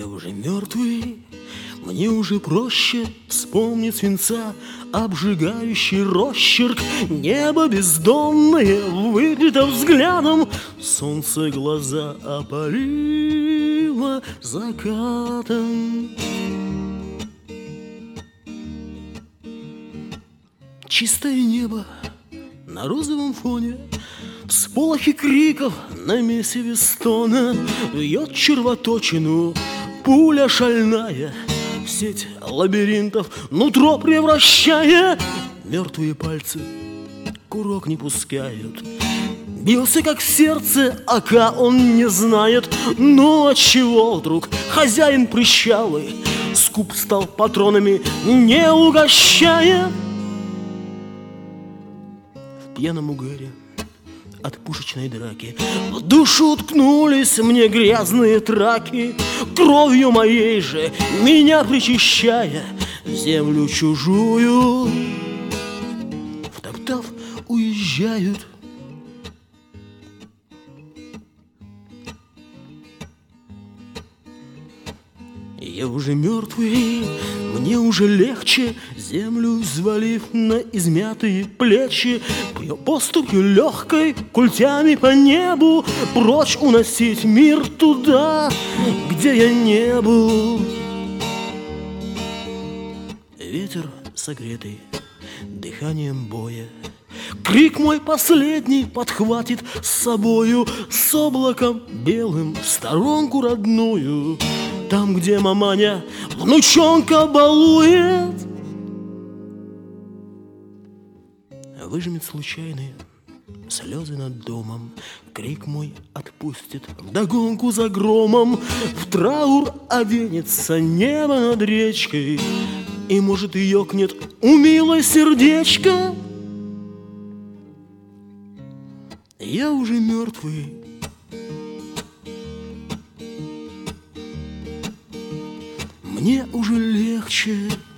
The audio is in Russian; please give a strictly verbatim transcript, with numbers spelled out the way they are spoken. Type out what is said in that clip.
Я уже мертвый, мне уже проще вспомнить свинца обжигающий росчерк. Небо бездонное выпито взглядом, солнце глаза опалило закатом. Чистое небо на розовом фоне, всполохи криков на месиве стона, вьет червоточину пуля шальная, в сеть лабиринтов нутро превращая. Мертвые пальцы курок не пускают. Бился как в сердце, ака он не знает. Но отчего вдруг хозяин прыщавый скуп стал патронами, не угощая? В пьяном угаре от пушечной драки в душу уткнулись мне грязные траки, кровью моей же меня причащая, в землю чужую втоптав уезжают. Я уже мертвый, мне уже легче, землю взвалив на измятые плечи, ее поступью легкой культями по небу прочь уносить мир туда, где я не был. Ветер согретый дыханием боя, крик мой последний подхватит с собою, с облаком белым в сторонку родную, там, где маманя внучонка балует. Выжмет случайные слезы над домом, крик мой отпустит вдогонку за громом. В траур оденется небо над речкой, и, может, ёкнет у милой сердечко. Я уже мертвый, мне уже легче.